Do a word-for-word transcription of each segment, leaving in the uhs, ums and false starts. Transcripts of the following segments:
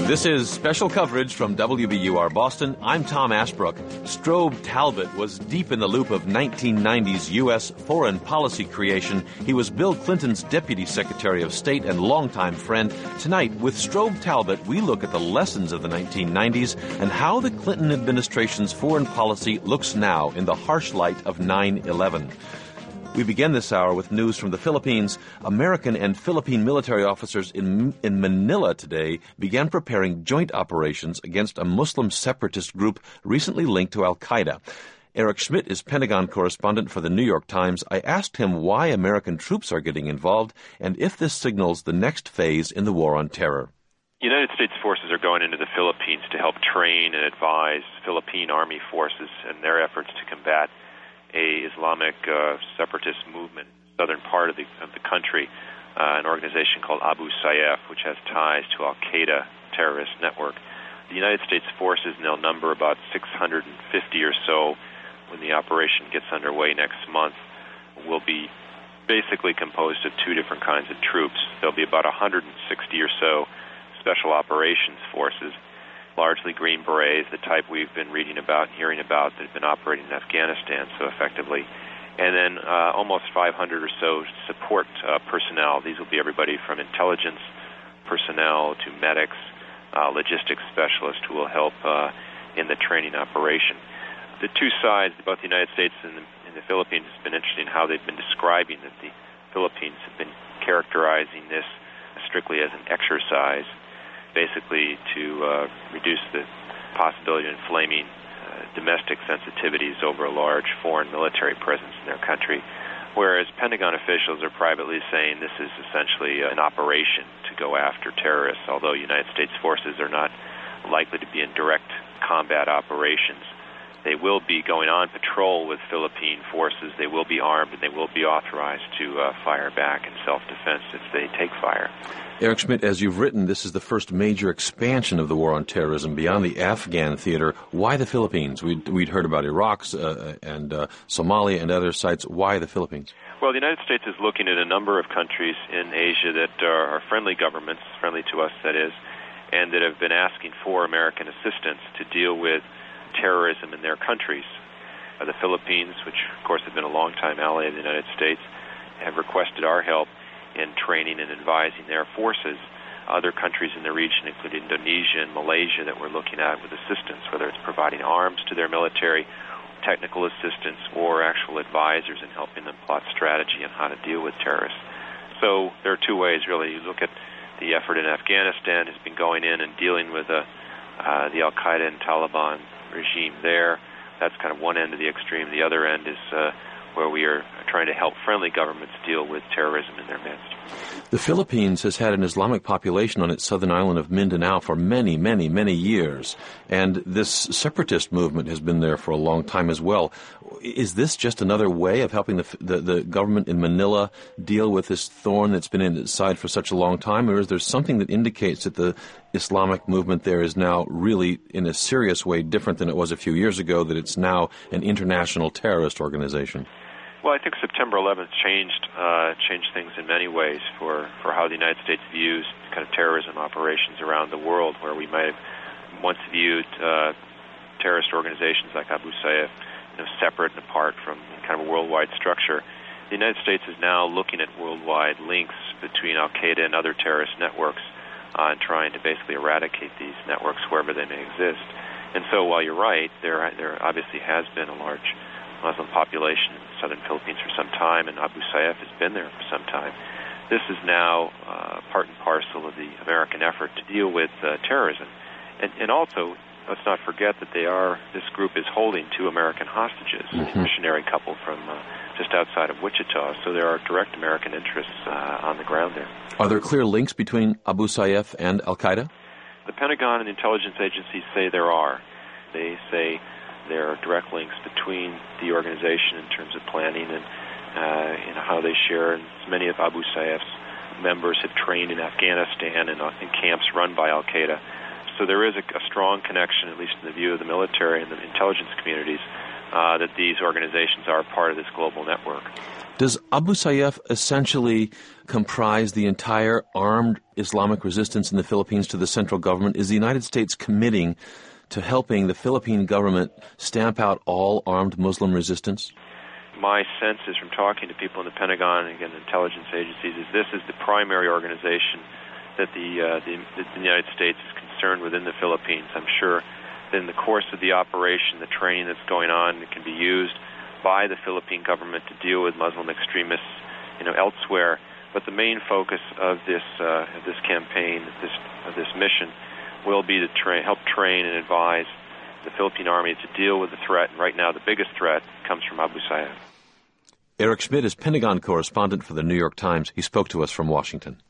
This is special coverage from W B U R Boston. I'm Tom Ashbrook. Strobe Talbott was deep in the loop of nineteen nineties U S foreign policy creation. He was Bill Clinton's Deputy Secretary of State and longtime friend. Tonight, with Strobe Talbott, we look at the lessons of the nineteen nineties and how the Clinton administration's foreign policy looks now in the harsh light of nine eleven. We begin this hour with news from the Philippines. American and Philippine military officers in in Manila today began preparing joint operations against a Muslim separatist group recently linked to al-Qaeda. Eric Schmidt is Pentagon correspondent for the New York Times. I asked him why American troops are getting involved and if this signals the next phase in the war on terror. United States forces are going into the Philippines to help train and advise Philippine Army forces in their efforts to combat a Islamic uh, separatist movement in the southern part of the, of the country, uh, an organization called Abu Sayyaf, which has ties to al-Qaeda terrorist network. The United States forces now number about six hundred fifty or so when the operation gets underway next month. Will be basically composed of two different kinds of troops. There'll be about one hundred sixty or so special operations forces, largely Green Berets, the type we've been reading about and hearing about that have been operating in Afghanistan so effectively. And then uh, almost five hundred or so support uh, personnel. These will be everybody from intelligence personnel to medics, uh, logistics specialists who will help uh, in the training operation. The two sides, both the United States and the, and the Philippines, it's been interesting how they've been describing that the Philippines have been characterizing this strictly as an exercise, basically to uh, reduce the possibility of inflaming uh, domestic sensitivities over a large foreign military presence in their country, whereas Pentagon officials are privately saying this is essentially an operation to go after terrorists, although United States forces are not likely to be in direct combat operations. They will be going on patrol with Philippine forces. They will be armed, and they will be authorized to uh, fire back in self-defense if they take fire. Eric Schmidt, as you've written, this is the first major expansion of the war on terrorism beyond the Afghan theater. Why the Philippines? We'd, we'd heard about Iraq uh, and uh, Somalia and other sites. Why the Philippines? Well, the United States is looking at a number of countries in Asia that are, are friendly governments, friendly to us, that is, and that have been asking for American assistance to deal with terrorism in their countries. Uh, the Philippines, which of course have been a long-time ally of the United States, have requested our help in training and advising their forces. Other countries in the region, including Indonesia and Malaysia, that we're looking at with assistance, whether it's providing arms to their military, technical assistance, or actual advisors in helping them plot strategy on how to deal with terrorists. So there are two ways, really. You look at the effort in Afghanistan has been going in and dealing with uh, uh, the al-Qaeda and Taliban regime there. That's kind of one end of the extreme. The other end is uh, where we are trying to help friendly governments deal with terrorism in their midst. The Philippines has had an Islamic population on its southern island of Mindanao for many, many, many years, and this separatist movement has been there for a long time as well. Is this just another way of helping the, the, the government in Manila deal with this thorn that's been in its side for such a long time, or is there something that indicates that the Islamic movement there is now really, in a serious way, different than it was a few years ago, that it's now an international terrorist organization? Well, I think September eleventh changed uh, changed things in many ways for, for how the United States views kind of terrorism operations around the world, where we might have once viewed uh, terrorist organizations like Abu Sayyaf, you know, separate and apart from kind of a worldwide structure. The United States is now looking at worldwide links between al-Qaeda and other terrorist networks uh, and trying to basically eradicate these networks wherever they may exist. And so while you're right, there there obviously has been a large Muslim population in the southern Philippines for some time, and Abu Sayyaf has been there for some time. This is now uh, part and parcel of the American effort to deal with uh, terrorism. And, and also, let's not forget that they are, this group is holding two American hostages, mm-hmm. a missionary couple from uh, just outside of Wichita, so there are direct American interests uh, on the ground there. Are there clear links between Abu Sayyaf and al-Qaeda? The Pentagon and intelligence agencies say there are. They say there are direct links between the organization in terms of planning and uh, you know, how they share. And many of Abu Sayyaf's members have trained in Afghanistan and uh, in camps run by al-Qaeda. So there is a, a strong connection, at least in the view of the military and the intelligence communities, uh, that these organizations are part of this global network. Does Abu Sayyaf essentially comprise the entire armed Islamic resistance in the Philippines to the central government? Is the United States committing to helping the Philippine government stamp out all armed Muslim resistance? My sense is from talking to people in the Pentagon and, again, intelligence agencies, is this is the primary organization that the, uh, the, that the United States is concerned with in the Philippines. I'm sure that in the course of the operation, the training that's going on, it can be used by the Philippine government to deal with Muslim extremists, you know, elsewhere. But the main focus of this uh, of this campaign, of this of this mission, will be to tra- help train and advise the Philippine Army to deal with the threat. And right now, the biggest threat comes from Abu Sayyaf. Eric Schmidt is Pentagon correspondent for the New York Times. He spoke to us from Washington.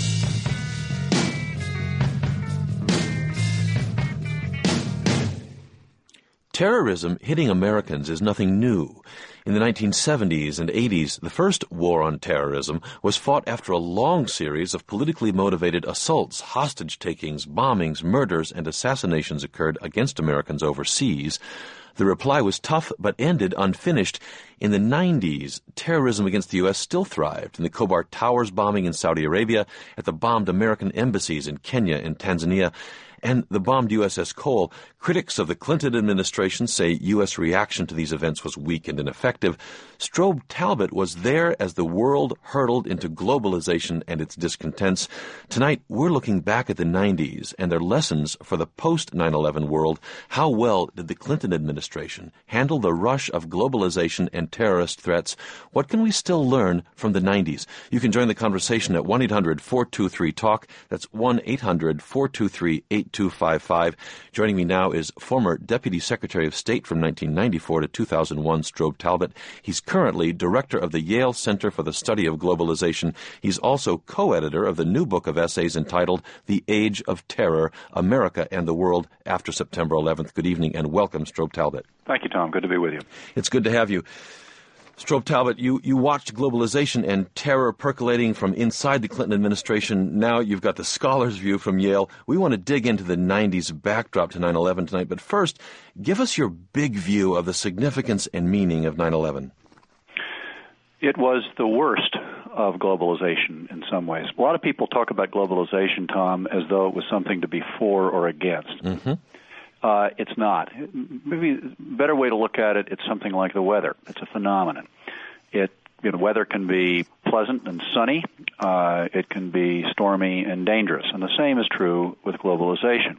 Terrorism hitting Americans is nothing new. In the nineteen seventies and eighties, the first war on terrorism was fought after a long series of politically motivated assaults, hostage-takings, bombings, murders, and assassinations occurred against Americans overseas. The reply was tough but ended unfinished. In the nineties, terrorism against the U S still thrived in the Khobar Towers bombing in Saudi Arabia, at the bombed American embassies in Kenya and Tanzania, and the bombed U S S Cole. Critics of the Clinton administration say U S reaction to these events was weak and ineffective. Strobe Talbott was there as the world hurtled into globalization and its discontents. Tonight, we're looking back at the nineties and their lessons for the post nine eleven world. How well did the Clinton administration handle the rush of globalization and terrorist threats? What can we still learn from the nineties? You can join the conversation at one eight hundred four two three talk. That's one eight hundred four two three eight two five five. Joining me now is former Deputy Secretary of State from nineteen ninety-four to two thousand one, Strobe Talbott. He's currently director of the Yale Center for the Study of Globalization. He's also co-editor of the new book of essays entitled The Age of Terror, America and the World After September eleventh. Good evening and welcome, Strobe Talbott. Thank you, Tom. Good to be with you. It's good to have you. Strobe Talbott, you, you watched globalization and terror percolating from inside the Clinton administration. Now you've got the scholar's view from Yale. We want to dig into the nineties backdrop to nine eleven tonight, but first, give us your big view of the significance and meaning of nine eleven. It was the worst of globalization in some ways. A lot of people talk about globalization, Tom, as though it was something to be for or against. Mm-hmm. Uh, it's not. Maybe a better way to look at it, it's something like the weather. It's a phenomenon. It, you know, weather can be pleasant and sunny. Uh, it can be stormy and dangerous. And the same is true with globalization.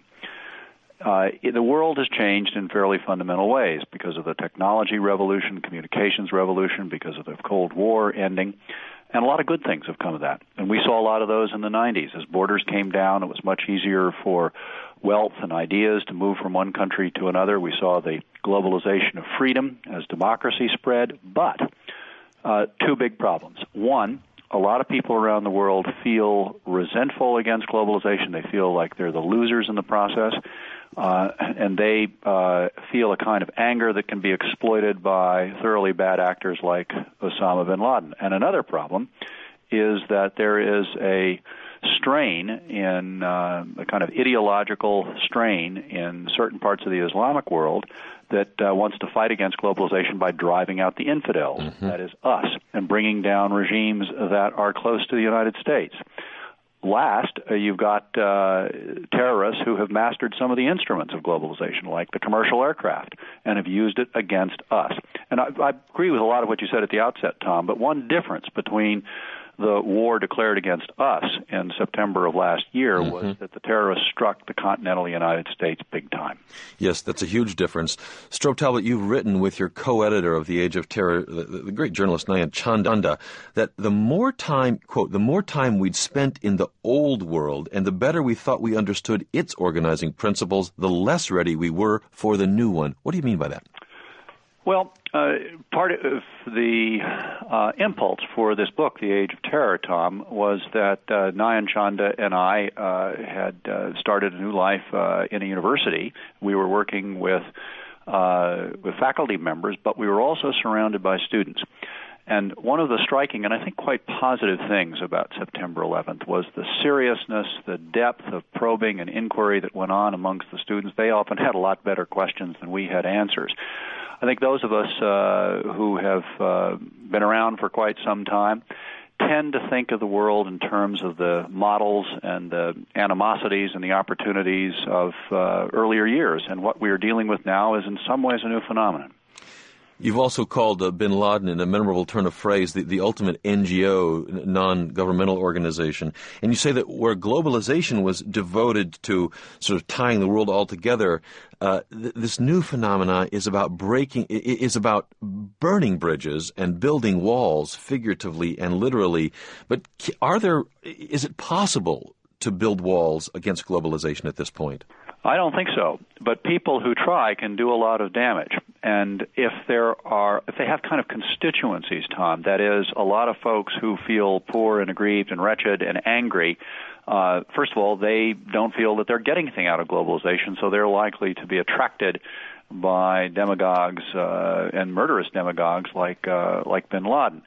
Uh, it, the world has changed in fairly fundamental ways because of the technology revolution, communications revolution, because of the Cold War ending. And a lot of good things have come of that. And we saw a lot of those in the nineties. As borders came down, it was much easier for wealth and ideas to move from one country to another. We saw the globalization of freedom as democracy spread. But uh, two big problems. One, a lot of people around the world feel resentful against globalization. They feel like they're the losers in the process. Uh, and they uh, feel a kind of anger that can be exploited by thoroughly bad actors like Osama bin Laden. And another problem is that there is a strain in uh, a kind of ideological strain in certain parts of the Islamic world that uh, wants to fight against globalization by driving out the infidels, mm-hmm. that is us, and bringing down regimes that are close to the United States. Last, uh, you've got uh, terrorists who have mastered some of the instruments of globalization, like the commercial aircraft, and have used it against us. And I, I agree with a lot of what you said at the outset, Tom, but one difference between the war declared against us in September of last year mm-hmm. was that the terrorists struck the continental United States big time. Yes, that's a huge difference. Strobe Talbott, you've written with your co-editor of The Age of Terror, the, the great journalist Nayant Chanda, that the more time, quote, the more time we'd spent in the old world and the better we thought we understood its organizing principles, the less ready we were for the new one. What do you mean by that? Well, uh, part of the uh, impulse for this book, The Age of Terror, Tom, was that uh, Nayant Chanda and I uh, had uh, started a new life uh, in a university. We were working with uh, with faculty members, but we were also surrounded by students. And one of the striking and I think quite positive things about September eleventh was the seriousness, the depth of probing and inquiry that went on amongst the students. They often had a lot better questions than we had answers. I think those of us uh, who have uh, been around for quite some time tend to think of the world in terms of the models and the animosities and the opportunities of uh, earlier years. And what we are dealing with now is in some ways a new phenomenon. You've also called uh, bin Laden, in a memorable turn of phrase, the, the ultimate N G O, non-governmental organization. And you say that where globalization was devoted to sort of tying the world all together, uh, th- this new phenomena is about breaking, is about burning bridges and building walls, figuratively and literally. But are there, is it possible to build walls against globalization at this point? I don't think so, but people who try can do a lot of damage. And if there are, if they have kind of constituencies, Tom, that is, a lot of folks who feel poor and aggrieved and wretched and angry, uh, first of all, they don't feel that they're getting anything out of globalization, so they're likely to be attracted by demagogues uh, and murderous demagogues like uh, like bin Laden.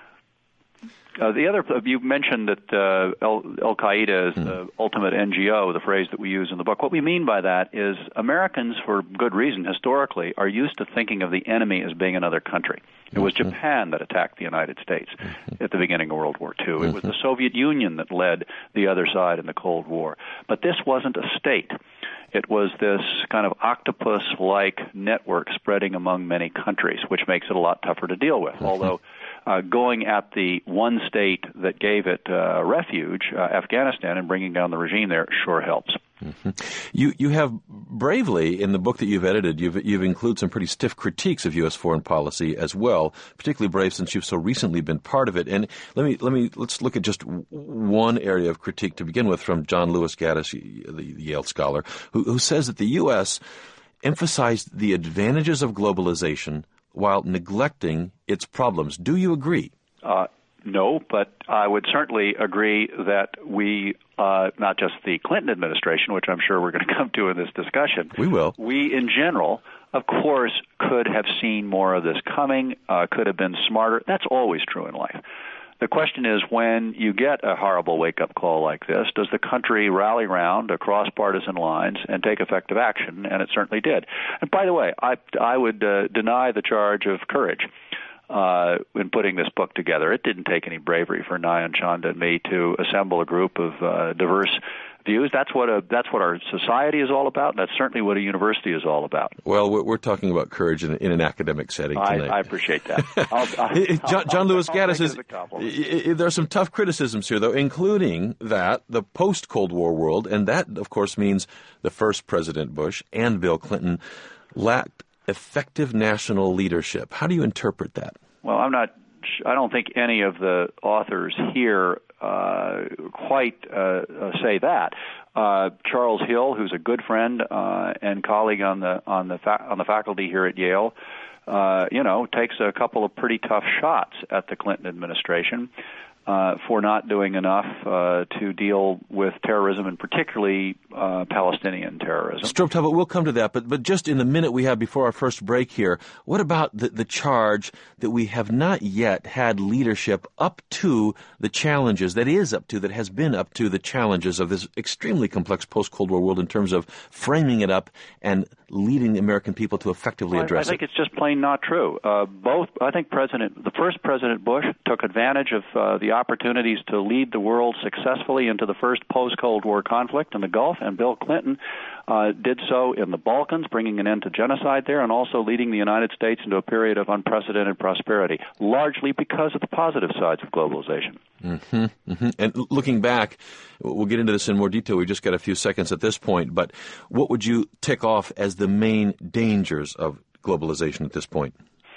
Uh, the other, you mentioned that uh, Al- Al-Qaeda is the ultimate N G O, the phrase that we use in the book. What we mean by that is Americans, for good reason, historically, are used to thinking of the enemy as being another country. It was Japan that attacked the United States at the beginning of World War Two. It was the Soviet Union that led the other side in the Cold War. But this wasn't a state. It was this kind of octopus-like network spreading among many countries, which makes it a lot tougher to deal with, although Uh, going at the one state that gave it uh, refuge, uh, Afghanistan, and bringing down the regime there sure helps. Mm-hmm. You you have bravely, in the book that you've edited, you've you've included some pretty stiff critiques of U S foreign policy as well. Particularly brave since you've so recently been part of it. And let me let me let's look at just one area of critique to begin with from John Lewis Gaddis, the Yale scholar, who, who says that the U S emphasized the advantages of globalization while neglecting its problems. Do you agree? Uh, no, but I would certainly agree that we, uh, not just the Clinton administration, which I'm sure we're going to come to in this discussion. We will. We, in general, of course, could have seen more of this coming, uh, could have been smarter. That's always true in life. The question is, when you get a horrible wake-up call like this, does the country rally round across partisan lines and take effective action? And it certainly did. And by the way, I, I would uh, deny the charge of courage uh, in putting this book together. It didn't take any bravery for Nyan Chanda and me to assemble a group of uh, diverse views. That's what a that's what our society is all about, and that's certainly what a university is all about. Well, we're, we're talking about courage in, in an academic setting tonight. I, I appreciate that. I'll, I'll, John, John Lewis I'll Gaddis is. There are some tough criticisms here, though, including that the post-Cold War world, and that, of course, means the first President Bush and Bill Clinton lacked effective national leadership. How do you interpret that? Well, I'm not. I don't think any of the authors here uh, quite uh, say that. Uh, Charles Hill, who's a good friend uh, and colleague on the on the fa- on the faculty here at Yale, uh, you know, takes a couple of pretty tough shots at the Clinton administration uh, for not doing enough uh, to deal with terrorism, and particularly uh, Palestinian terrorism. Strobe Talbot, we'll come to that, but but just in the minute we have before our first break here, what about the, the charge that we have not yet had leadership up to the challenges, that is up to, that has been up to the challenges of this extremely complex post-Cold War world in terms of framing it up and leading the American people to effectively well, address it? I think it. it's just plain not true. Uh, both, I think President, the first President Bush took advantage of uh, the opportunities to lead the world successfully into the first post-Cold War conflict in the Gulf, and Bill Clinton uh, did so in the Balkans, bringing an end to genocide there, and also leading the United States into a period of unprecedented prosperity, largely because of the positive sides of globalization. Mm-hmm, mm-hmm. And looking back, we'll get into this in more detail. We've just got a few seconds at this point, but what would you tick off as the main dangers of globalization at this point?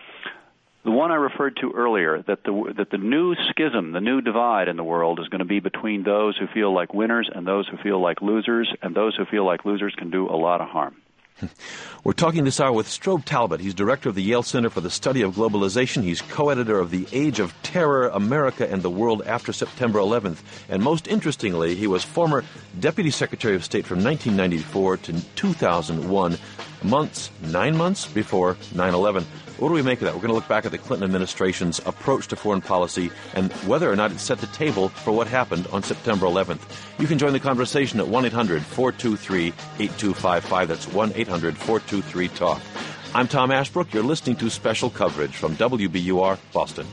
The one I referred to earlier, that the that the new schism, the new divide in the world is going to be between those who feel like winners and those who feel like losers, and those who feel like losers can do a lot of harm. We're talking this hour with Strobe Talbot. He's director of the Yale Center for the Study of Globalization. He's co-editor of The Age of Terror, America and the World After September eleventh. And most interestingly, he was former Deputy Secretary of State from nineteen ninety-four to two thousand one. months, nine months before nine eleven. What do we make of that? We're going to look back at the Clinton administration's approach to foreign policy and whether or not it set the table for what happened on September eleventh. You can join the conversation at one eight hundred four two three eight two five five. That's one eight hundred four two three talk. I'm Tom Ashbrook. You're listening to special coverage from W B U R, Boston.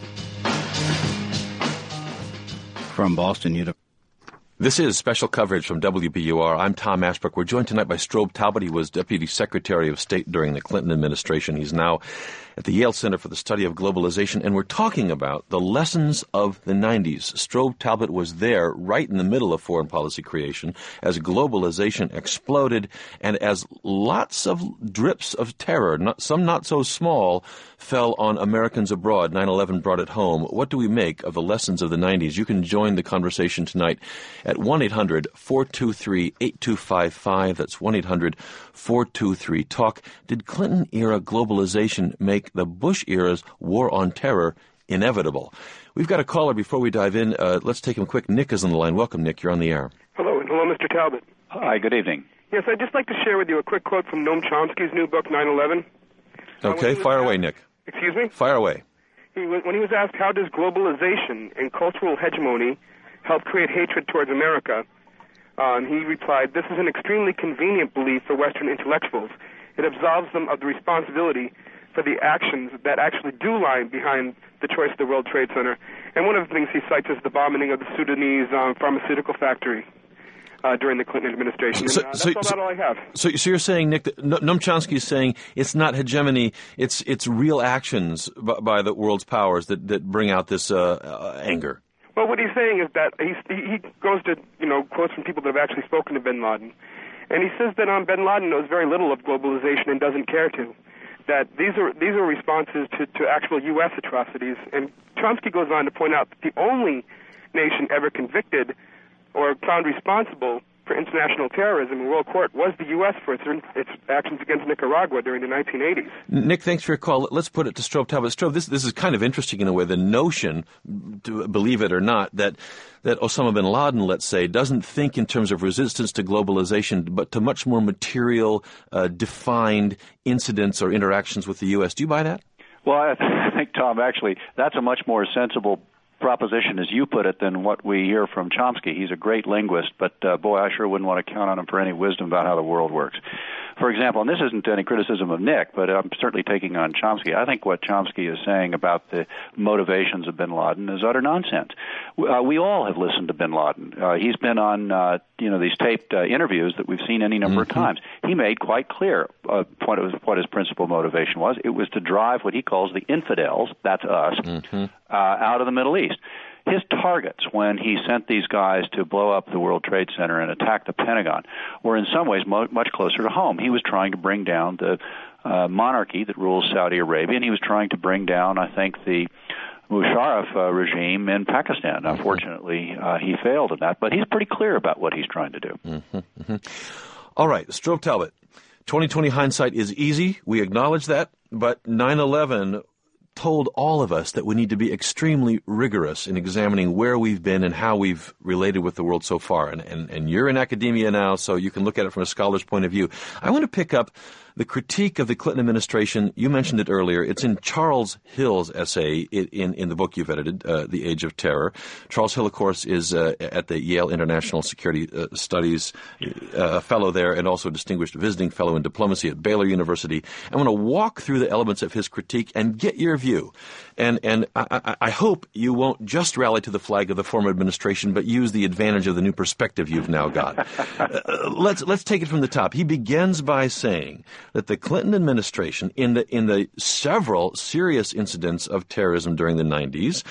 From Boston, you This is special coverage from W B U R. I'm Tom Ashbrook. We're joined tonight by Strobe Talbot. He was Deputy Secretary of State during the Clinton administration. He's now at the Yale Center for the Study of Globalization, and we're talking about the lessons of the nineties. Strobe Talbot was there right in the middle of foreign policy creation as globalization exploded and as lots of drips of terror, not, some not so small, fell on Americans abroad. nine eleven brought it home. What do we make of the lessons of the nineties? You can join the conversation tonight at one eight hundred four two three eight two five five. That's one eight hundred four two three talk. Did Clinton-era globalization make the Bush-era's war on terror inevitable? We've got a caller before we dive in. Uh, let's take him quick. Nick is on the line. Welcome, Nick. You're on the air. Hello. Hello, Mister Talbot. Hi, good evening. Yes, I'd just like to share with you a quick quote from Noam Chomsky's new book, nine eleven. Okay, uh, fire asked, away, Nick. Excuse me? Fire away. He, when he was asked, how does globalization and cultural hegemony help create hatred towards America, um, he replied, this is an extremely convenient belief for Western intellectuals. It absolves them of the responsibility for the actions that actually do lie behind the choice of the World Trade Center. And one of the things he cites is the bombing of the Sudanese um, pharmaceutical factory uh, during the Clinton administration. So, and, uh, that's so, all, so, all I have. So, so you're saying, Nick, that Noam Chomsky is saying it's not hegemony, it's it's real actions by, by the world's powers that, that bring out this uh, uh, anger. Well, what he's saying is that he's, he goes to, you know, quotes from people that have actually spoken to bin Laden. And he says that um, bin Laden knows very little of globalization and doesn't care to. That these are these are responses to, to actual U S atrocities. And Chomsky goes on to point out that the only nation ever convicted or found responsible for international terrorism in world court was the U S for its, its actions against Nicaragua during the nineteen eighties. Nick, thanks for your call. Let's put it to Strobe Talbot. Strobe, this, this is kind of interesting in a way, the notion, to believe it or not, that that Osama bin Laden, let's say, doesn't think in terms of resistance to globalization, but to much more material, uh, defined incidents or interactions with the U S. Do you buy that? Well, I, th- I think, Tom, actually, that's a much more sensible proposition, as you put it, than what we hear from Chomsky. He's a great linguist, but uh, boy, I sure wouldn't want to count on him for any wisdom about how the world works. For example, and this isn't any criticism of Nick, but I'm certainly taking on Chomsky. I think what Chomsky is saying about the motivations of bin Laden is utter nonsense. Uh, we all have listened to bin Laden. Uh, he's been on, uh, you know, these taped uh, interviews that we've seen any number mm-hmm. of times. He made quite clear uh, what, it was, what his principal motivation was. It was to drive what he calls the infidels, that's us, mm-hmm. uh, out of the Middle East. His targets when he sent these guys to blow up the World Trade Center and attack the Pentagon were in some ways mo- much closer to home. He was trying to bring down the uh, monarchy that rules Saudi Arabia, and he was trying to bring down, I think, the Musharraf uh, regime in Pakistan. Unfortunately, uh, he failed in that, but he's pretty clear about what he's trying to do. Mm-hmm, mm-hmm. All right, Strobe Talbot, twenty twenty hindsight is easy. We acknowledge that, but nine eleven told all of us that we need to be extremely rigorous in examining where we've been and how we've related with the world so far. And, and, and you're in academia now, so you can look at it from a scholar's point of view. I want to pick up the critique of the Clinton administration. You mentioned it earlier. It's in Charles Hill's essay in, in the book you've edited, uh, The Age of Terror. Charles Hill, of course, is uh, at the Yale International Security uh, Studies, uh, a fellow there, and also a distinguished visiting fellow in diplomacy at Baylor University. I want to walk through the elements of his critique and get your view. And, and I, I hope you won't just rally to the flag of the former administration, but use the advantage of the new perspective you've now got. uh, let's, let's take it from the top. He begins by saying that the Clinton administration, in the in the several serious incidents of terrorism during the nineties,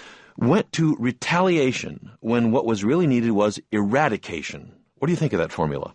went to retaliation when what was really needed was eradication. What do you think of that formula?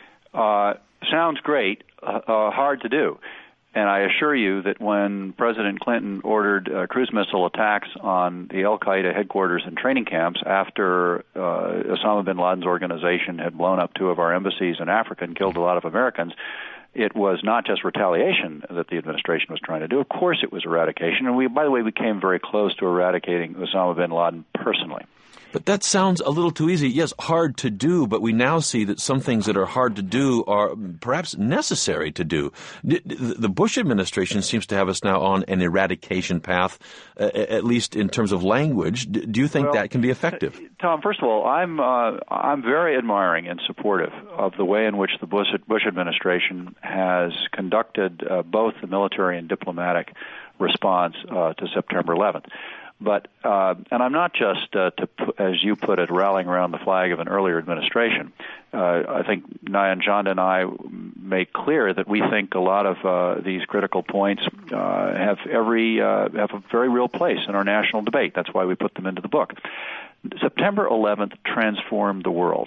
Uh, sounds great, uh, uh, hard to do. And I assure you that when President Clinton ordered uh, cruise missile attacks on the al-Qaeda headquarters and training camps after uh, Osama bin Laden's organization had blown up two of our embassies in Africa and killed a lot of Americans, it was not just retaliation that the administration was trying to do. Of course it was eradication. And we, by the way, we came very close to eradicating Osama bin Laden personally. But that sounds a little too easy. Yes, hard to do, but we now see that some things that are hard to do are perhaps necessary to do. The Bush administration seems to have us now on an eradication path, uh, at least in terms of language. Do you think well, that can be effective? Tom, first of all, I'm uh, I'm very admiring and supportive of the way in which the Bush, Bush administration has conducted uh, both the military and diplomatic response uh, to September eleventh. But uh, and I'm not just, uh, to as you put it, rallying around the flag of an earlier administration. Uh, I think Nyan Chand and I make clear that we think a lot of uh, these critical points uh, have every uh, have a very real place in our national debate. That's why we put them into the book. September eleventh transformed the world.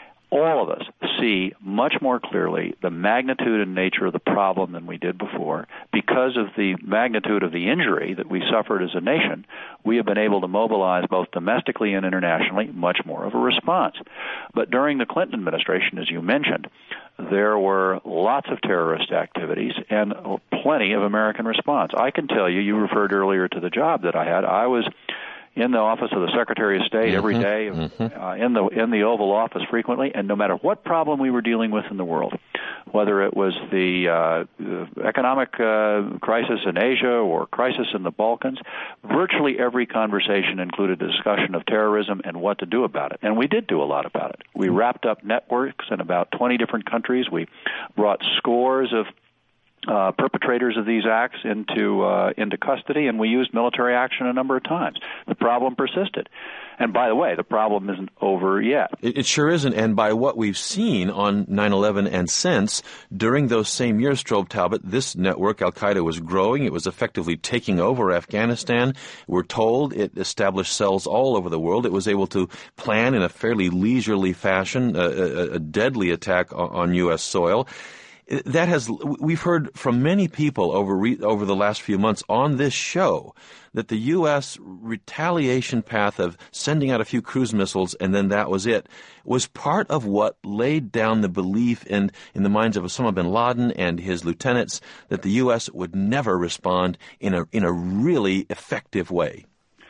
All of us see much more clearly the magnitude and nature of the problem than we did before. Because of the magnitude of the injury that we suffered as a nation, we have been able to mobilize both domestically and internationally much more of a response. But during the Clinton administration, as you mentioned, there were lots of terrorist activities and plenty of American response. I can tell you, you referred earlier to the job that I had. I was in the office of the Secretary of State every day, mm-hmm. uh, in the in the Oval Office frequently, and no matter what problem we were dealing with in the world, whether it was the, uh, the economic uh, crisis in Asia or crisis in the Balkans, virtually every conversation included a discussion of terrorism and what to do about it. And we did do a lot about it. We wrapped up networks in about twenty different countries. We brought scores of Uh, perpetrators of these acts into uh, into custody, and we used military action a number of times. The problem persisted. And by the way, the problem isn't over yet. It, it sure isn't, and by what we've seen on nine eleven and since, during those same years, Strobe Talbot, this network, Al-Qaeda, was growing. It was effectively taking over Afghanistan. We're told it established cells all over the world. It was able to plan in a fairly leisurely fashion a, a, a deadly attack on, on U S soil. That has, we've heard from many people over re, over the last few months on this show that the U S retaliation path of sending out a few cruise missiles and then that was it was part of what laid down the belief in, in the minds of Osama bin Laden and his lieutenants that the U S would never respond in a in a really effective way.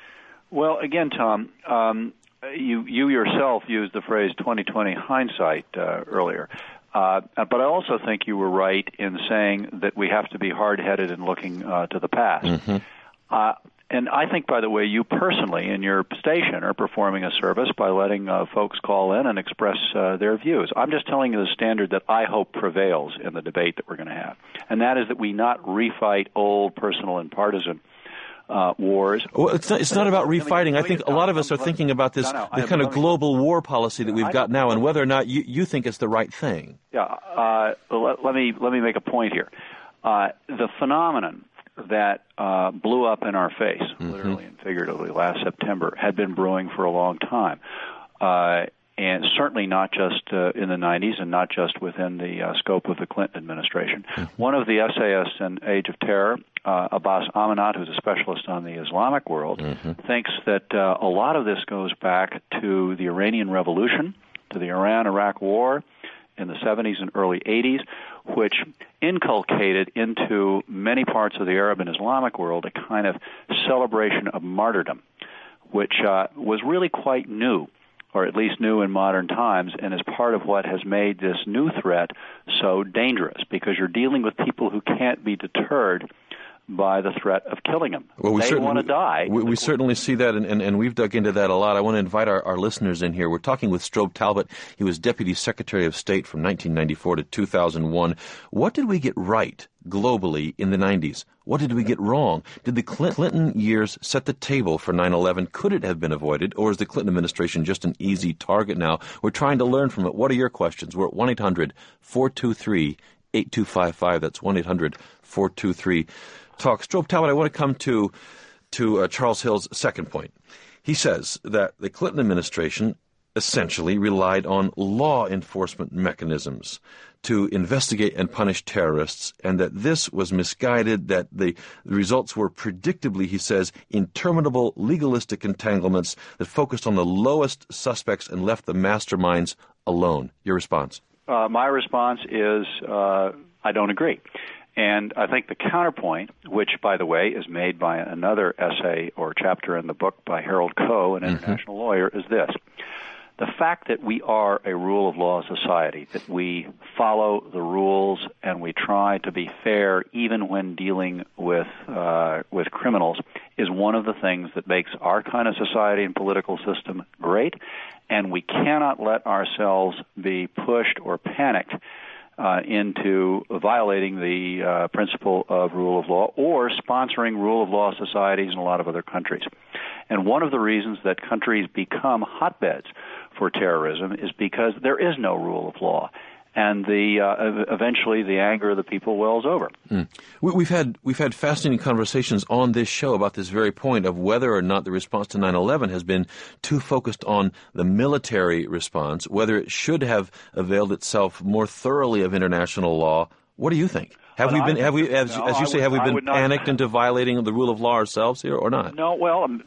Well, again, Tom, um, you you yourself used the phrase twenty twenty hindsight uh, earlier. Uh, but I also think you were right in saying that we have to be hard-headed in looking uh, to the past. Mm-hmm. Uh, and I think, by the way, you personally in your station are performing a service by letting uh, folks call in and express uh, their views. I'm just telling you the standard that I hope prevails in the debate that we're going to have, and that is that we not refight old personal and partisan Uh, wars. Well, it's not, it's not about refighting. I think a lot of us are thinking about this no, no, the kind of global war policy that we've got now and whether or not you, you think it's the right thing. Yeah, uh, let, let me let me make a point here. Uh, the phenomenon that uh, blew up in our face, mm-hmm. literally and figuratively, last September had been brewing for a long time. Uh, and certainly not just uh, in the nineties and not just within the uh, scope of the Clinton administration. Mm-hmm. One of the essayists in Age of Terror, uh, Abbas Amanat, who's a specialist on the Islamic world, mm-hmm. thinks that uh, a lot of this goes back to the Iranian Revolution, to the Iran-Iraq War in the seventies and early eighties, which inculcated into many parts of the Arab and Islamic world a kind of celebration of martyrdom, which uh, was really quite new, or at least new in modern times, and is part of what has made this new threat so dangerous, because you're dealing with people who can't be deterred by the threat of killing them. Well, we they want to die. We, we certainly see that, and, and, and we've dug into that a lot. I want to invite our, our listeners in here. We're talking with Strobe Talbot. He was Deputy Secretary of State from nineteen ninety-four to two thousand one. What did we get right globally in the nineties? What did we get wrong? Did the Clinton years set the table for nine eleven? Could it have been avoided, or is the Clinton administration just an easy target now? We're trying to learn from it. What are your questions? We're at one eight hundred four two three eight two five five. That's one eight hundred four two three talk. Strobe Talbot, I want to come to to uh, Charles Hill's second point. He says that the Clinton administration essentially relied on law enforcement mechanisms to investigate and punish terrorists, and that this was misguided, that the results were predictably, he says, interminable legalistic entanglements that focused on the lowest suspects and left the masterminds alone. Your response? Uh, my response is uh, I don't agree. And I think the counterpoint, which, by the way, is made by another essay or chapter in the book by Harold Coe, an international mm-hmm. lawyer, is this. The fact that we are a rule of law society, that we follow the rules and we try to be fair even when dealing with uh, with criminals, is one of the things that makes our kind of society and political system great, and we cannot let ourselves be pushed or panicked uh, into violating the uh, principle of rule of law or sponsoring rule of law societies in a lot of other countries. And one of the reasons that countries become hotbeds for terrorism is because there is no rule of law, and the uh, eventually the anger of the people wells over. Mm. We, we've had we've had fascinating conversations on this show about this very point of whether or not the response to nine eleven has been too focused on the military response, whether it should have availed itself more thoroughly of international law. What do you think? Have but we been, I, have we, as, no, as you I say, would, have we I been panicked not, into violating the rule of law ourselves here or not? No, well, um,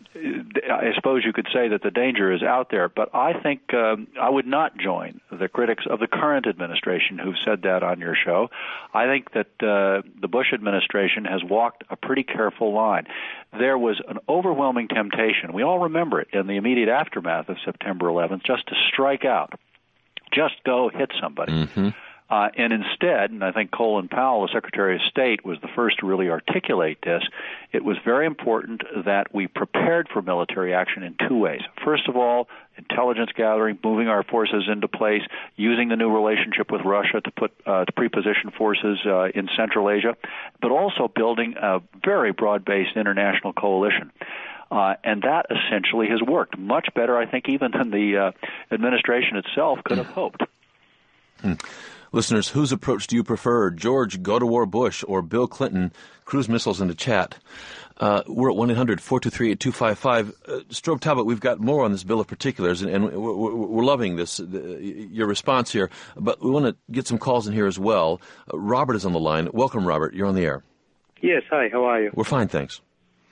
I suppose you could say that the danger is out there, but I think um, I would not join the critics of the current administration who've said that on your show. I think that uh, the Bush administration has walked a pretty careful line. There was an overwhelming temptation, we all remember it, in the immediate aftermath of September eleventh, just to strike out, just go hit somebody. Mm-hmm. Uh, and instead, and I think Colin Powell, the Secretary of State, was the first to really articulate this, it was very important that we prepared for military action in two ways. First of all, intelligence gathering, moving our forces into place, using the new relationship with Russia to put uh, to pre-position forces uh, in Central Asia, but also building a very broad-based international coalition. Uh, and that essentially has worked much better, I think, even than the uh, administration itself could have hoped. Hmm. Listeners, whose approach do you prefer, George Go-to-War Bush or Bill Clinton? Cruise missiles in the chat. Uh, we're at one eight hundred four two three eight two five five. Uh, Strobe Talbot, we've got more on this bill of particulars, and, and we're, we're loving this, the, your response here. But we want to get some calls in here as well. Uh, Robert is on the line. Welcome, Robert. You're on the air. Yes, hi. How are you? We're fine, thanks.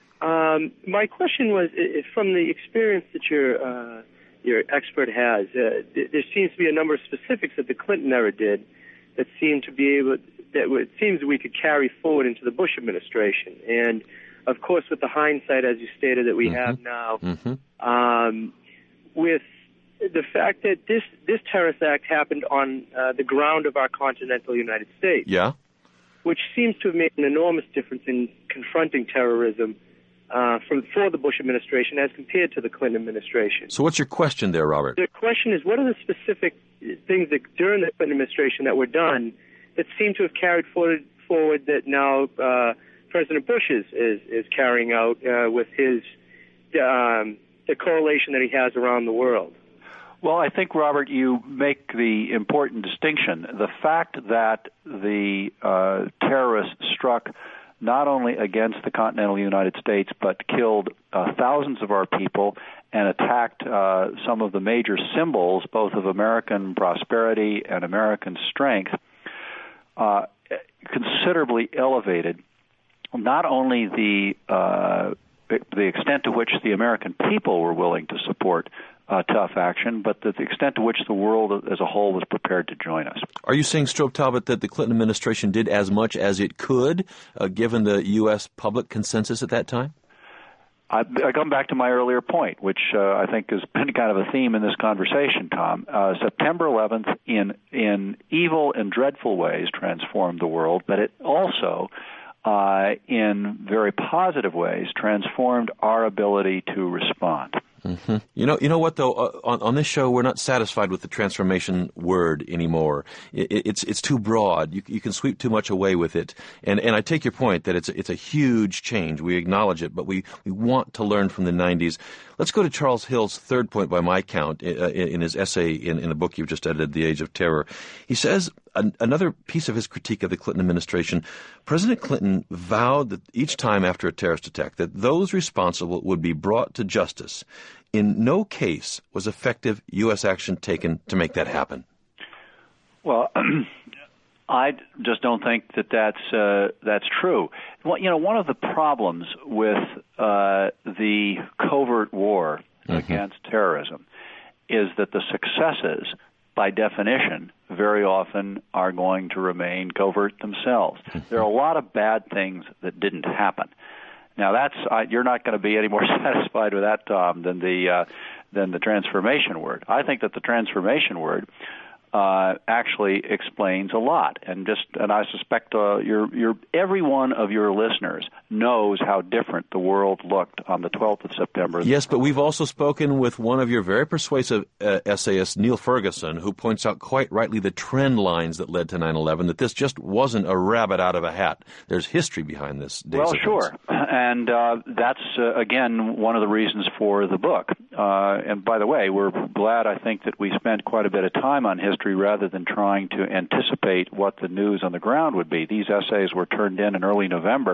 Um, my question was, from the experience that your uh, your expert has, uh, there seems to be a number of specifics that the Clinton era did that seem to be able, that it seems we could carry forward into the Bush administration. And, of course, with the hindsight, as you stated, that we mm-hmm. have now, mm-hmm. um, with the fact that this, this terrorist act happened on uh, the ground of our continental United States, yeah, which seems to have made an enormous difference in confronting terrorism Uh, from, for the Bush administration as compared to the Clinton administration. So what's your question there, Robert? The question is, what are the specific things that during the Clinton administration that were done that seem to have carried forward, forward that now uh, President Bush is, is, is carrying out uh, with his um, the coalition that he has around the world? Well, I think, Robert, you make the important distinction. The fact that the uh, terrorists struck not only against the continental United States, but killed uh, thousands of our people and attacked uh, some of the major symbols, both of American prosperity and American strength, uh, considerably elevated not only the uh, the extent to which the American people were willing to support Uh, tough action, but the, the extent to which the world as a whole was prepared to join us. Are you saying, Strobe Talbot, that the Clinton administration did as much as it could, uh, given the U S public consensus at that time? I, I come back to my earlier point, which uh, I think has been kind of a theme in this conversation, Tom. Uh, September eleventh, in in evil and dreadful ways, transformed the world, but it also, uh, in very positive ways, transformed our ability to respond. Mm-hmm. You know, you know what though? Uh, on, on this show, we're not satisfied with the transformation word anymore. It, it, it's it's too broad. You, you can sweep too much away with it. And and I take your point that it's a, it's a huge change. We acknowledge it, but we, we want to learn from the nineties. Let's go to Charles Hill's third point, by my count, uh, in, in his essay in, in a book you've just edited, The Age of Terror. He says an, another piece of his critique of the Clinton administration: President Clinton vowed that each time after a terrorist attack that those responsible would be brought to justice. In no case was effective U S action taken to make that happen. Well, I just don't think that that's uh, that's true. Well, you know, one of the problems with uh, the covert war mm-hmm. against terrorism is that the successes, by definition, very often are going to remain covert themselves. There are a lot of bad things that didn't happen. Now, that's uh, you're not going to be any more satisfied with that, Tom, than the uh, than the transformation word. I think that the transformation word uh, actually explains a lot, and just and I suspect uh, your your every one of your listeners knows how different the world looked on the twelfth of September. Yes, but we've also spoken with one of your very persuasive uh, essayists, Neil Ferguson, who points out quite rightly the trend lines that led to nine eleven, that this just wasn't a rabbit out of a hat. There's history behind this. Well, sure. And uh, that's, uh, again, one of the reasons for the book. Uh, and by the way, we're glad, I think, that we spent quite a bit of time on history rather than trying to anticipate what the news on the ground would be. These essays were turned in in early November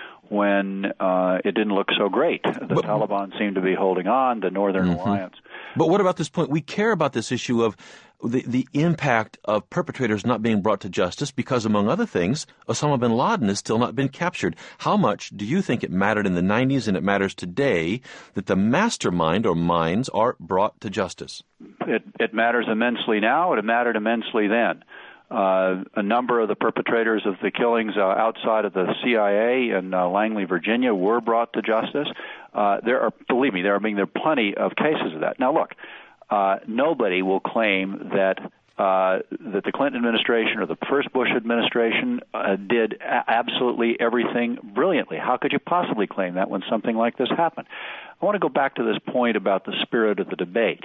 when uh, it didn't look so great. The but, Taliban seemed to be holding on, the Northern mm-hmm. Alliance. But what about this point? We care about this issue of the, the impact of perpetrators not being brought to justice because, among other things, Osama bin Laden has still not been captured. How much do you think it mattered in the nineties and it matters today that the mastermind or minds are brought to justice? It, it matters immensely now, and it mattered immensely then. Uh, a number of the perpetrators of the killings uh, outside of the C I A in uh, Langley, Virginia, were brought to justice. Uh, there are, believe me, there are, I mean, there are plenty of cases of that. Now, look, uh, nobody will claim that uh, that the Clinton administration or the first Bush administration uh, did a- absolutely everything brilliantly. How could you possibly claim that when something like this happened? I want to go back to this point about the spirit of the debate.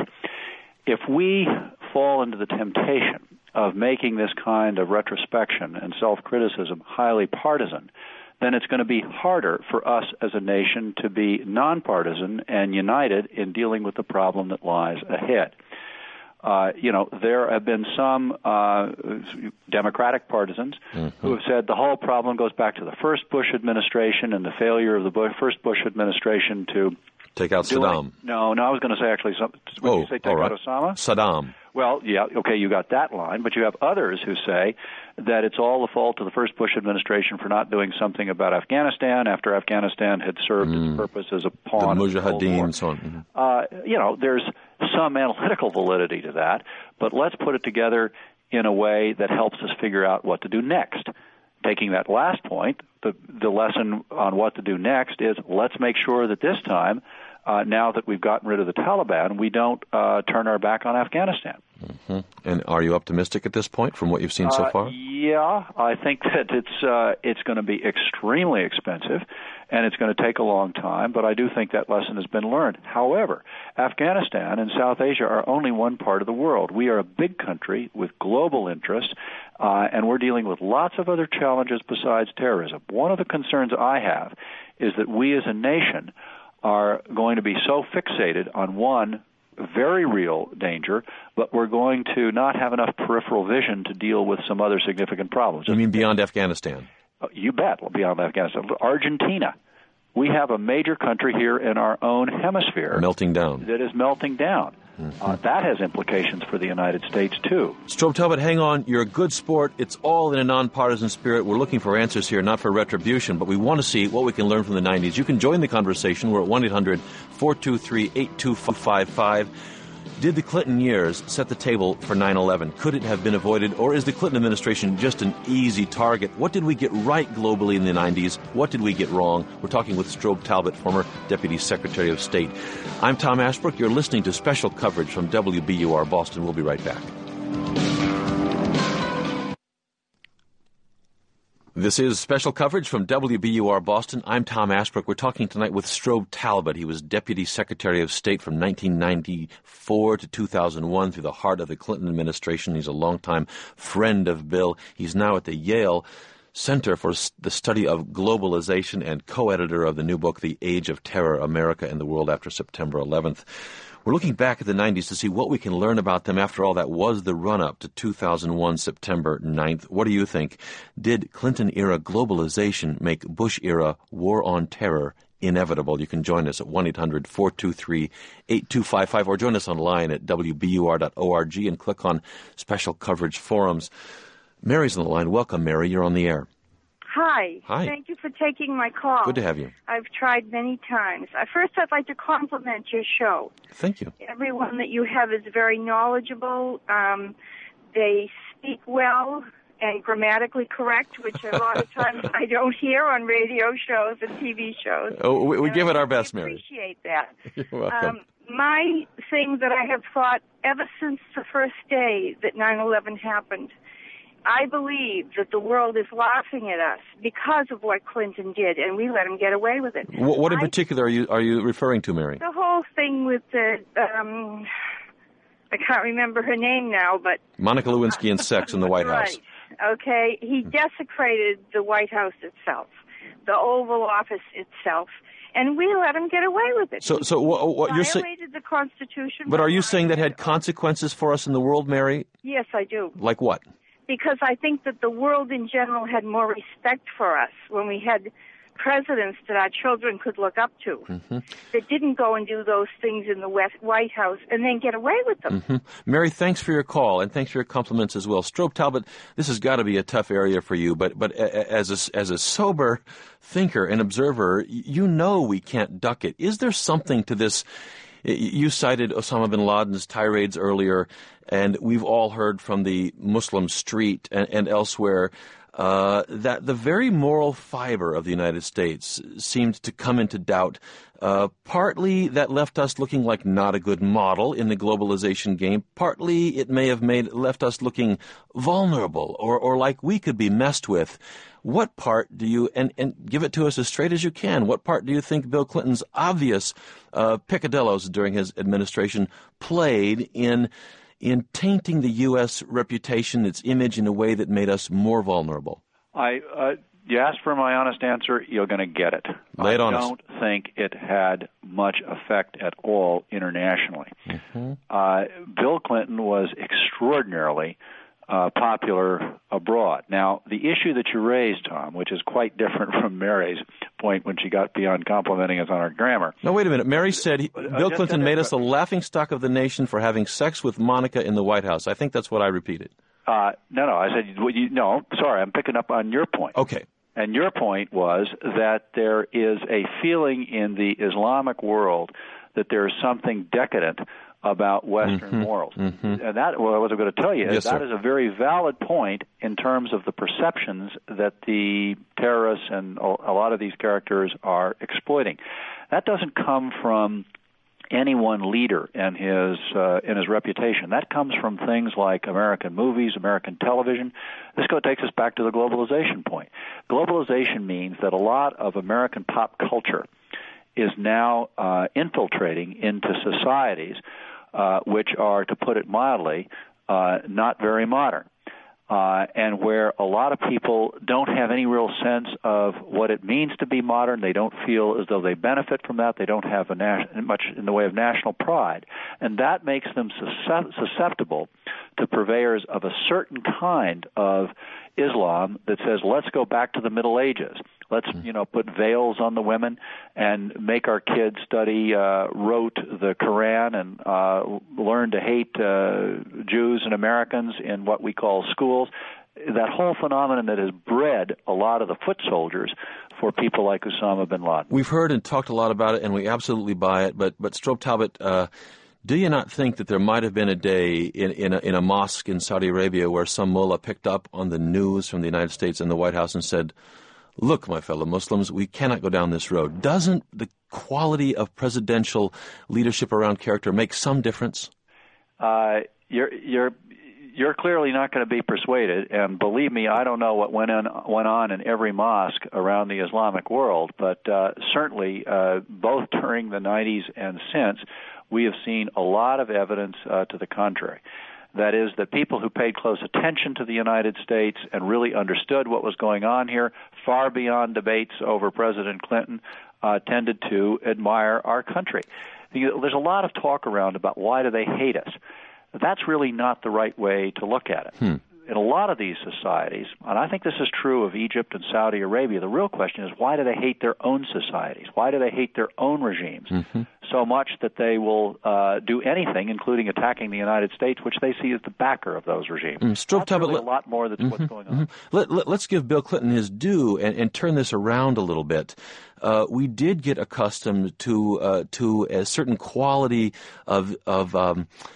If we fall into the temptation of making this kind of retrospection and self-criticism highly partisan, then it's going to be harder for us as a nation to be nonpartisan and united in dealing with the problem that lies ahead. Uh, you know, there have been some uh, Democratic partisans mm-hmm. who have said the whole problem goes back to the first Bush administration and the failure of the Bush, first Bush administration to take out Saddam. It. No, no, I was going to say actually, some, what oh, did you say, take right. out Osama? Saddam. Well, yeah, okay, you got that line, but you have others who say that it's all the fault of the first Bush administration for not doing something about Afghanistan after Afghanistan had served mm. its purpose as a pawn. The Mujahideen and so on. Mm-hmm. Uh, you know, there's some analytical validity to that, but let's put it together in a way that helps us figure out what to do next. Taking that last point, the, the lesson on what to do next is let's make sure that this time, Uh, now that we've gotten rid of the Taliban, we don't uh, turn our back on Afghanistan. Mm-hmm. And are you optimistic at this point from what you've seen so far? Uh, yeah, I think that it's uh, it's going to be extremely expensive, and it's going to take a long time, but I do think that lesson has been learned. However, Afghanistan and South Asia are only one part of the world. We are a big country with global interests, uh, and we're dealing with lots of other challenges besides terrorism. One of the concerns I have is that we as a nation are going to be so fixated on one very real danger, but we're going to not have enough peripheral vision to deal with some other significant problems. You mean beyond Afghanistan? You bet, beyond Afghanistan. Argentina. We have a major country here in our own hemisphere. Melting down. That is melting down. Mm-hmm. Uh, that has implications for the United States, too. Strobe Talbott, hang on. You're a good sport. It's all in a nonpartisan spirit. We're looking for answers here, not for retribution, but we want to see what we can learn from the nineties. You can join the conversation. We're at one eight hundred four two three eight two five five. Did the Clinton years set the table for nine eleven? Could it have been avoided, or is the Clinton administration just an easy target? What did we get right globally in the nineties? What did we get wrong? We're talking with Strobe Talbott, former Deputy Secretary of State. I'm Tom Ashbrook. You're listening to special coverage from W B U R Boston. We'll be right back. This is special coverage from W B U R Boston. I'm Tom Ashbrook. We're talking tonight with Strobe Talbott. He was Deputy Secretary of State from nineteen ninety-four to two thousand one through the heart of the Clinton administration. He's a longtime friend of Bill. He's now at the Yale Center for the Study of Globalization and co-editor of the new book, The Age of Terror, America and the World After September eleventh. We're looking back at the nineties to see what we can learn about them. After all, that was the run-up to two thousand one, September ninth. What do you think? Did Clinton-era globalization make Bush-era war on terror inevitable? You can join us at one eight hundred four two three eight two five five or join us online at w b u r dot org and click on Special Coverage Forums. Mary's on the line. Welcome, Mary. You're on the air. Hi. Hi. Thank you for taking my call. Good to have you. I've tried many times. Uh, first, I'd like to compliment your show. Thank you. Everyone that you have is very knowledgeable. Um, they speak well and grammatically correct, which a lot of times I don't hear on radio shows and T V shows. Oh, we, we give I it our best, Mary. appreciate that. You're welcome. Um, my thing that I have thought ever since the first day that nine eleven happened, I believe that the world is laughing at us because of what Clinton did, and we let him get away with it. What, what in I, particular are you are you referring to, Mary? The whole thing with the, um, I can't remember her name now, but... Monica Lewinsky and sex in the White House. Right. Okay, he desecrated the White House itself, the Oval Office itself, and we let him get away with it. So, so what, what you're saying? Violated the Constitution. But are you saying that had consequences for us in the world, Mary? Yes, I do. Like what? Because I think that the world in general had more respect for us when we had presidents that our children could look up to, mm-hmm. that didn't go and do those things in the West White House and then get away with them. Mm-hmm. Mary, thanks for your call, and thanks for your compliments as well. Strobe Talbot, this has got to be a tough area for you, but but as a, as a sober thinker and observer, you know we can't duck it. Is there something to this? You cited Osama bin Laden's tirades earlier, and we've all heard from the Muslim street and, and elsewhere Uh, that the very moral fiber of the United States seemed to come into doubt. Uh, partly that left us looking like not a good model in the globalization game. Partly it may have made left us looking vulnerable or, or like we could be messed with. What part do you, and, and give it to us as straight as you can, what part do you think Bill Clinton's obvious uh, picadillos during his administration played in in tainting the U S reputation, its image, in a way that made us more vulnerable? I, uh, you ask for my honest answer, you're going to get it. Lay it on I us. don't think it had much effect at all internationally. Mm-hmm. Uh, Bill Clinton was extraordinarily uh, popular abroad. Now, the issue that you raised, Tom, which is quite different from Mary's point when she got beyond complimenting us on our grammar. No, wait a minute. Mary said he, Uh, Bill just Clinton a- made us the laughingstock of the nation for having sex with Monica in the White House. I think that's what I repeated. Uh, no, no, I said, well, you, no, sorry, I'm picking up on your point. Okay. And your point was that there is a feeling in the Islamic world that there is something decadent about Western mm-hmm. morals. Mm-hmm. And that, well, what I'm going to tell you, Yes, is that sir. is a very valid point in terms of the perceptions that the terrorists and a lot of these characters are exploiting. That doesn't come from any one leader and his uh, and his reputation. That comes from things like American movies, American television. This go takes us back to the globalization point. Globalization means that a lot of American pop culture is now uh, infiltrating into societies uh, which are, to put it mildly, uh, not very modern. Uh, and where a lot of people don't have any real sense of what it means to be modern. They don't feel as though they benefit from that. They don't have a nas- much in the way of national pride. And that makes them susceptible to purveyors of a certain kind of Islam that says, let's go back to the Middle Ages. Let's, you know, put veils on the women and make our kids study uh, rote the Quran and uh, learn to hate uh, Jews and Americans in what we call schools. That whole phenomenon that has bred a lot of the foot soldiers for people like Osama bin Laden. We've heard and talked a lot about it, and we absolutely buy it. But, but Strobe Talbot, uh, do you not think that there might have been a day in, in, a, in a mosque in Saudi Arabia where some mullah picked up on the news from the United States and the White House and said, look, my fellow Muslims, we cannot go down this road. Doesn't the quality of presidential leadership around character make some difference? Uh, you're you're you're clearly not going to be persuaded, and believe me, I don't know what went on went on in every mosque around the Islamic world, but uh, certainly uh, both during the nineties and since, we have seen a lot of evidence uh, to the contrary. That is, that people who paid close attention to the United States and really understood what was going on here, far beyond debates over President Clinton, uh, tended to admire our country. There's a lot of talk around about why do they hate us. That's really not the right way to look at it. Hmm. In a lot of these societies, and I think this is true of Egypt and Saudi Arabia, the real question is why do they hate their own societies? Why do they hate their own regimes mm-hmm. so much that they will uh, do anything, including attacking the United States, which they see as the backer of those regimes? Mm, Strobe That's Talbot, really let, a lot more that's mm-hmm, what's going on. Mm-hmm. Let, let, let's give Bill Clinton his due and, and turn this around a little bit. Uh, we did get accustomed to uh, to a certain quality of of um,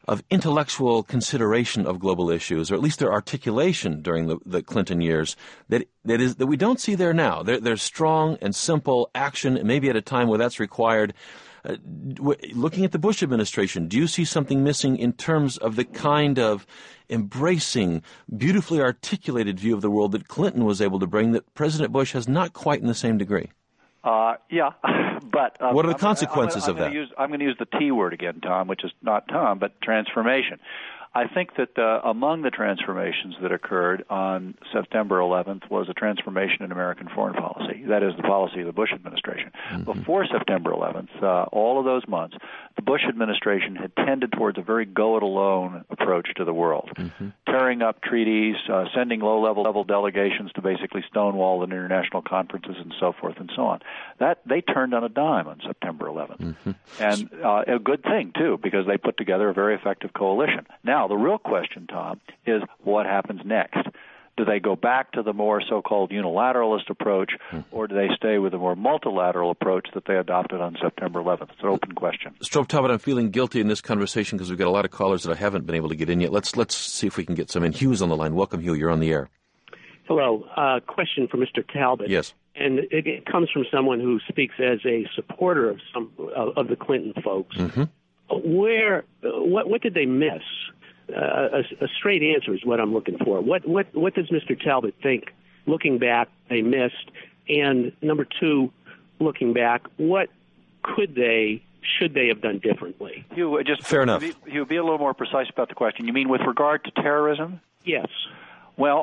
of intellectual consideration of global issues, or at least their articulation during the, the Clinton years, that that is that we don't see there now. There, there's strong and simple action, maybe at a time where that's required. Uh, looking at the Bush administration, do you see something missing in terms of the kind of embracing, beautifully articulated view of the world that Clinton was able to bring that President Bush has not quite in the same degree? Uh, yeah, but um, what are the I'm, consequences I'm, I'm, I'm of that? Use, I'm going to use the T word again, Tom, which is not Tom, but transformation. I think that uh, among the transformations that occurred on September eleventh was a transformation in American foreign policy. That is the policy of the Bush administration. Mm-hmm. Before September eleventh, uh, all of those months, the Bush administration had tended towards a very go-it-alone approach to the world, mm-hmm. tearing up treaties, uh, sending low-level level delegations to basically stonewall in international conferences and so forth and so on. That they turned on a dime on September eleventh, mm-hmm. and uh, a good thing, too, because they put together a very effective coalition. Now, Now, the real question, Tom, is what happens next? Do they go back to the more so-called unilateralist approach, or do they stay with the more multilateral approach that they adopted on September eleventh? It's an open question. Strobe Talbot, I'm feeling guilty in this conversation because we've got a lot of callers that I haven't been able to get in yet. Let's let's see if we can get some in. Hugh's on the line. Welcome, Hugh. You're on the air. Hello. Uh, question for Mister Talbot. Yes. And it, it comes from someone who speaks as a supporter of some uh, of the Clinton folks. Mm-hmm. Where, what, what did they miss? Uh, a, a straight answer is what I'm looking for. What what what does Mister Talbot think, looking back, they missed? And number two, looking back, what could they, should they have done differently? Hugh, just fair enough. Be, Hugh, be a little more precise about the question. You mean with regard to terrorism? Yes. Well,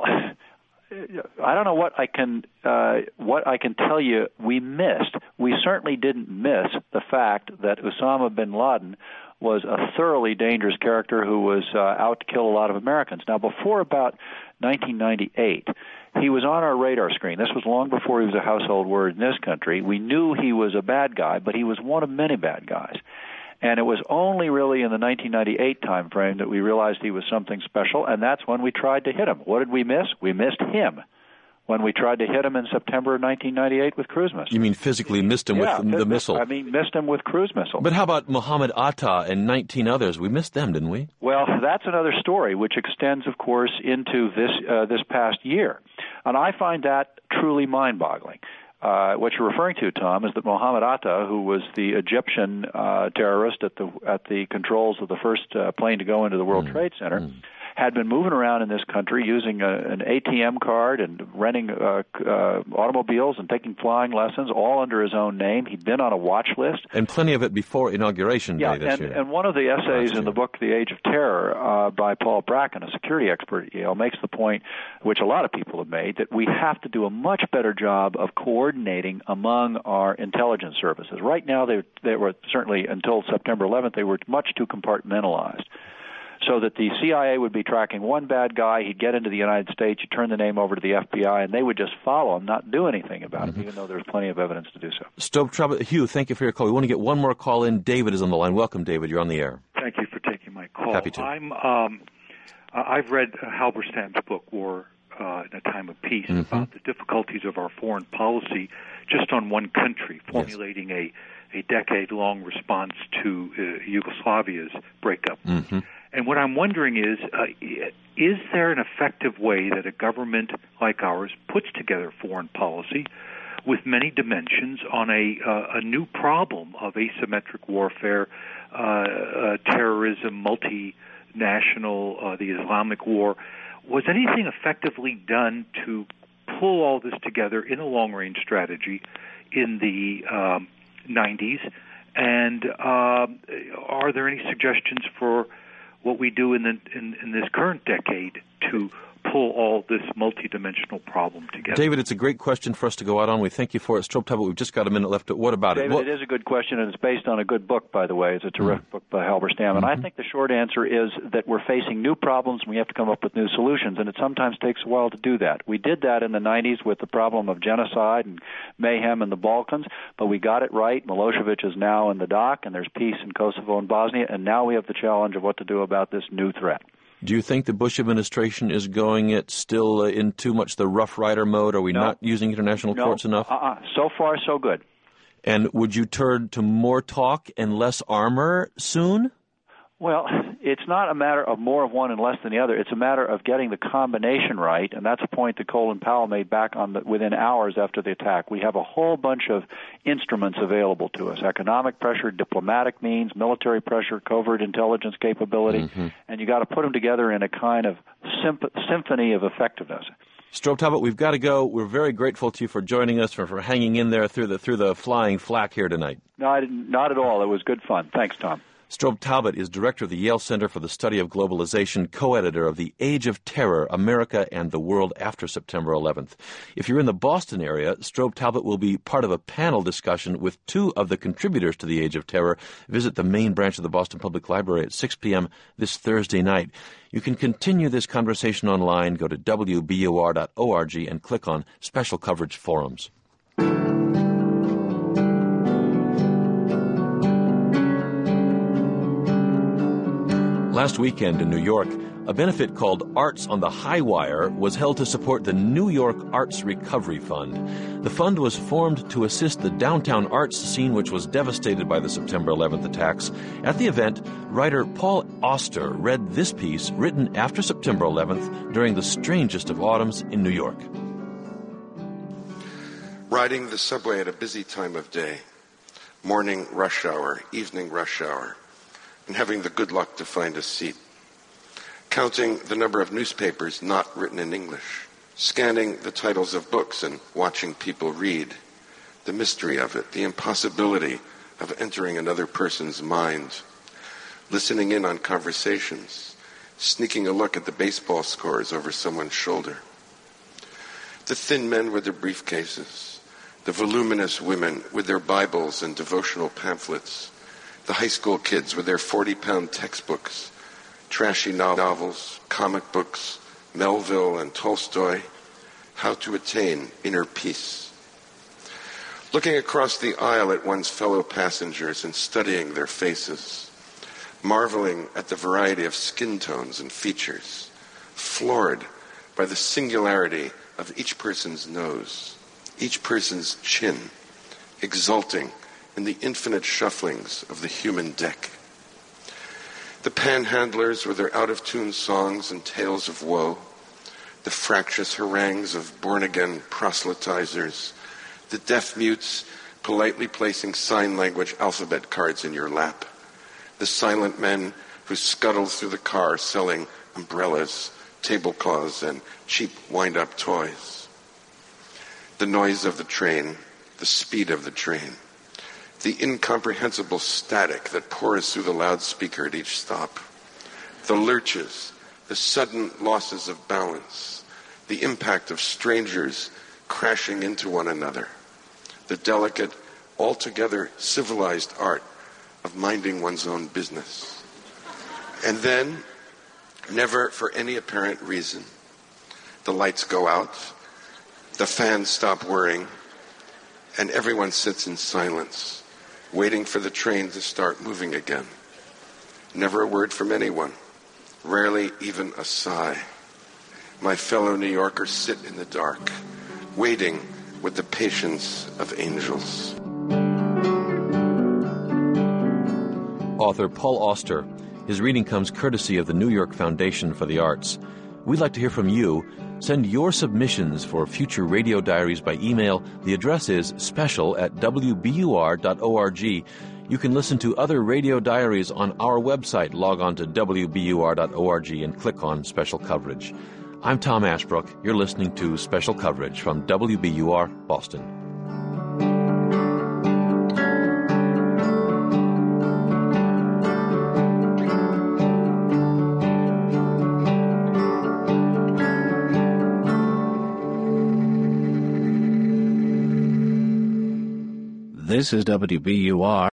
I don't know what I can uh, what I can tell you we missed. We certainly didn't miss the fact that Osama bin Laden was a thoroughly dangerous character who was uh, out to kill a lot of Americans. Now, before about nineteen ninety-eight, he was on our radar screen. This was long before he was a household word in this country. We knew he was a bad guy, but he was one of many bad guys. And it was only really in the nineteen ninety-eight time frame that we realized he was something special, and that's when we tried to hit him. What did we miss? We missed him when we tried to hit him in September of nineteen ninety-eight with cruise missiles. You mean physically missed him yeah, with the, the missile? I mean, missed him with cruise missiles. But how about Mohammed Atta and nineteen others? We missed them, didn't we? Well, that's another story, which extends, of course, into this uh, this past year. And I find that truly mind-boggling. Uh, what you're referring to, Tom, is that Mohammed Atta, who was the Egyptian uh, terrorist at the at the controls of the first uh, plane to go into the World mm. Trade Center, mm. had been moving around in this country using a, an A T M card and renting uh, uh, automobiles and taking flying lessons, all under his own name. He'd been on a watch list. And plenty of it before Inauguration yeah, Day this and, year. and one of the essays in the book, The Age of Terror, uh, by Paul Bracken, a security expert at Yale, makes the point, which a lot of people have made, that we have to do a much better job of coordinating among our intelligence services. Right now, they, they were certainly, until September eleventh, they were much too compartmentalized. So that the C I A would be tracking one bad guy, he'd get into the United States, you turn the name over to the F B I, and they would just follow him, not do anything about mm-hmm. him, even though there's plenty of evidence to do so. Strobe Talbot, Hugh, thank you for your call. We want to get one more call in. David is on the line. Welcome, David. You're on the air. Thank you for taking my call. Happy to. I'm, um, I've read Halberstam's book, War uh, in a Time of Peace, mm-hmm. about the difficulties of our foreign policy just on one country, formulating yes. a, a decade-long response to uh, Yugoslavia's breakup. Mm-hmm. And what I'm wondering is, uh, is there an effective way that a government like ours puts together foreign policy with many dimensions on a, uh, a new problem of asymmetric warfare, uh, uh, terrorism, multinational, uh, the Islamic war? Was anything effectively done to pull all this together in a long-range strategy in the um, nineties? And uh, are there any suggestions for what we do in, the, in in this current decade to pull all this multidimensional problem together? David, it's a great question for us to go out on. We thank you for it. Strobe Talbot, we've just got a minute left. What about David, it? Well, it is a good question, and it's based on a good book, by the way. It's a terrific mm-hmm. book by Halberstam. And mm-hmm. I think the short answer is that we're facing new problems, and we have to come up with new solutions, and it sometimes takes a while to do that. We did that in the nineties with the problem of genocide and mayhem in the Balkans, but we got it right. Milosevic is now in the dock, and there's peace in Kosovo and Bosnia, and now we have the challenge of what to do about this new threat. Do you think the Bush administration is going it still uh, in too much the Rough Rider mode? Are we no. not using international no. courts enough? Uh-uh. So far, so good. And would you turn to more talk and less armor soon? Well, it's not a matter of more of one and less than the other. It's a matter of getting the combination right, and that's a point that Colin Powell made back on the, within hours after the attack. We have a whole bunch of instruments available to us: economic pressure, diplomatic means, military pressure, covert intelligence capability, mm-hmm. and you got to put them together in a kind of symp- symphony of effectiveness. Strobe Talbot, we've got to go. We're very grateful to you for joining us, for, for hanging in there through the through the flying flak here tonight. No, I didn't, not at all. It was good fun. Thanks, Tom. Strobe Talbot is director of the Yale Center for the Study of Globalization, co-editor of The Age of Terror, America and the World After September eleventh. If you're in the Boston area, Strobe Talbot will be part of a panel discussion with two of the contributors to The Age of Terror. Visit the main branch of the Boston Public Library at six p.m. this Thursday night. You can continue this conversation online. Go to w b u r dot org and click on Special Coverage Forums. Last weekend in New York, a benefit called Arts on the High Wire was held to support the New York Arts Recovery Fund. The fund was formed to assist the downtown arts scene, which was devastated by the September eleventh attacks. At the event, writer Paul Auster read this piece written after September eleventh during the strangest of autumns in New York. Riding the subway at a busy time of day, morning rush hour, evening rush hour, and having the good luck to find a seat. Counting the number of newspapers not written in English. Scanning the titles of books and watching people read. The mystery of it, the impossibility of entering another person's mind. Listening in on conversations. Sneaking a look at the baseball scores over someone's shoulder. The thin men with their briefcases. The voluminous women with their Bibles and devotional pamphlets. The high school kids with their forty-pound textbooks, trashy novels, comic books, Melville and Tolstoy, How to Attain Inner Peace. Looking across the aisle at one's fellow passengers and studying their faces, marveling at the variety of skin tones and features, floored by the singularity of each person's nose, each person's chin, exulting in the infinite shufflings of the human deck. The panhandlers with their out-of-tune songs and tales of woe, the fractious harangues of born-again proselytizers, the deaf-mutes politely placing sign language alphabet cards in your lap, the silent men who scuttle through the car selling umbrellas, tablecloths, and cheap wind-up toys. The noise of the train, the speed of the train, the incomprehensible static that pours through the loudspeaker at each stop, the lurches, the sudden losses of balance, the impact of strangers crashing into one another, the delicate, altogether civilized art of minding one's own business. And then, never for any apparent reason, the lights go out, the fans stop whirring, and everyone sits in silence, waiting for the train to start moving again. Never a word from anyone, rarely even a sigh. My fellow New Yorkers sit in the dark, waiting with the patience of angels. Author Paul Auster. His reading comes courtesy of the New York Foundation for the Arts. We'd like to hear from you. Send your submissions for future radio diaries by email. The address is special at w b u r dot org. You can listen to other radio diaries on our website. Log on to w b u r dot org and click on Special Coverage. I'm Tom Ashbrook. You're listening to Special Coverage from W B U R, Boston. This is W B U R.